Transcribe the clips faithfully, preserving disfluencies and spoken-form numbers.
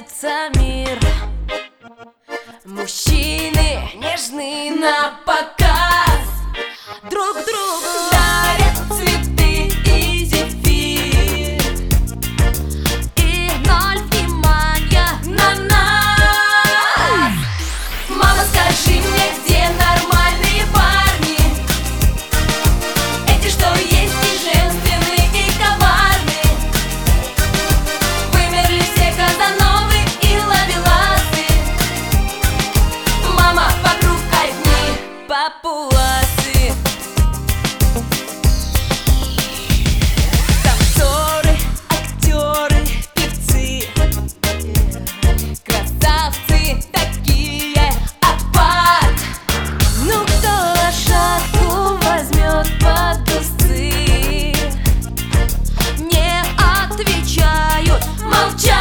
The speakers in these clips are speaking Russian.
нравится мир. Мужчины нежны на показ, друг другу дарят цветы и зефир, и ноль внимания на нас. Мама, скажи мне, где нормальные парни? Эти, что есть и женственные, и коварные. Вымерли все казановы и ловеласы. Мама, вокруг одни папуасы. Танцоры, актеры, певцы, красавцы такие, апат. Ну кто лошадку возьмет под усы? Не отвечают, молчат.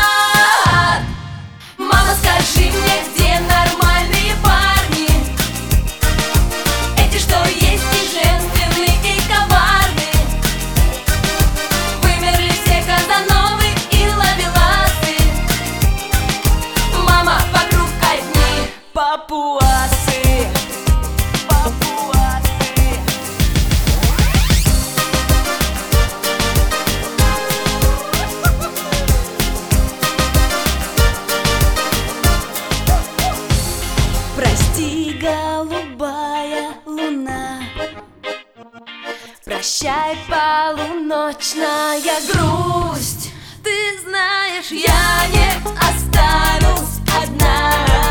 Мама, скажи мне, где нормальные парни? Эти, что есть и женственные, и коварные. Вымерли все казановы и ловеласы. Мама, вокруг одни папуасы. Папуасы. Прости, голубая луна, прощай, полуночная грусть. Ты знаешь, я не останусь одна.